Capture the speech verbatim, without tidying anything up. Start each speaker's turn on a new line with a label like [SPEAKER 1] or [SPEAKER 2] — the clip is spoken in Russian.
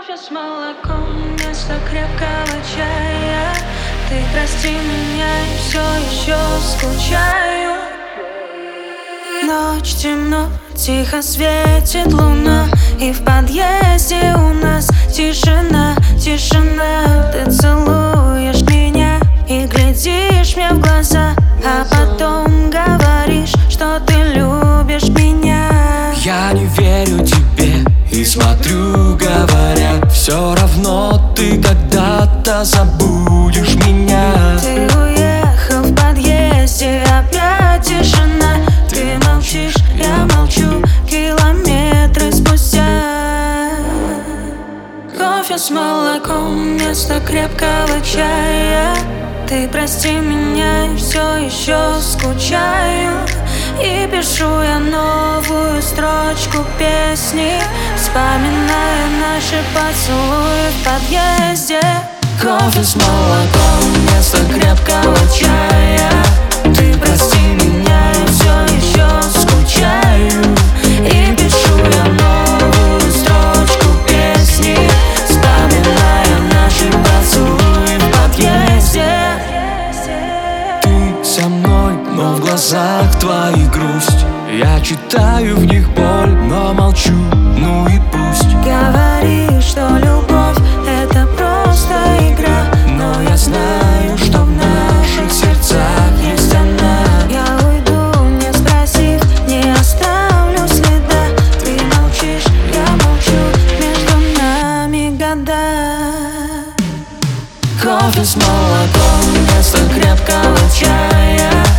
[SPEAKER 1] Кофе с молоком вместо крепкого чая. Ты прости меня, я все еще скучаю. Ночь, темно, тихо светит луна, и в подъезде у нас тишина, тишина. Ты целуешь меня и глядишь мне в глаза, а потом говоришь, что ты любишь меня.
[SPEAKER 2] Я не верю тебе и смотрю, говоря, все равно ты когда-то забудешь меня.
[SPEAKER 1] Ты уехал, в подъезде опять тишина. Ты молчишь, я молчу, километры спустя. Кофе с молоком вместо крепкого чая. Ты прости меня, я все еще скучаю. И пишу я новую строчку песни, вспоминая наши поцелуи в подъезде.
[SPEAKER 2] Кофе с молоком вместо крепкого чая. Ты прости меня, я все еще скучаю. И пишу я новую строчку песни, вспоминая наши поцелуи в подъезде. Ты со мной, но в глазах твои грусть. Я читаю в них боль, но молчу, ну и пусть.
[SPEAKER 1] Говоришь, что любовь — это просто игра,
[SPEAKER 2] но я знаю, что в наших сердцах есть она.
[SPEAKER 1] Я уйду, не спросив, не оставлю следа. Ты молчишь, я молчу, между нами года.
[SPEAKER 2] Кофе с молоком вместо крепкого чая.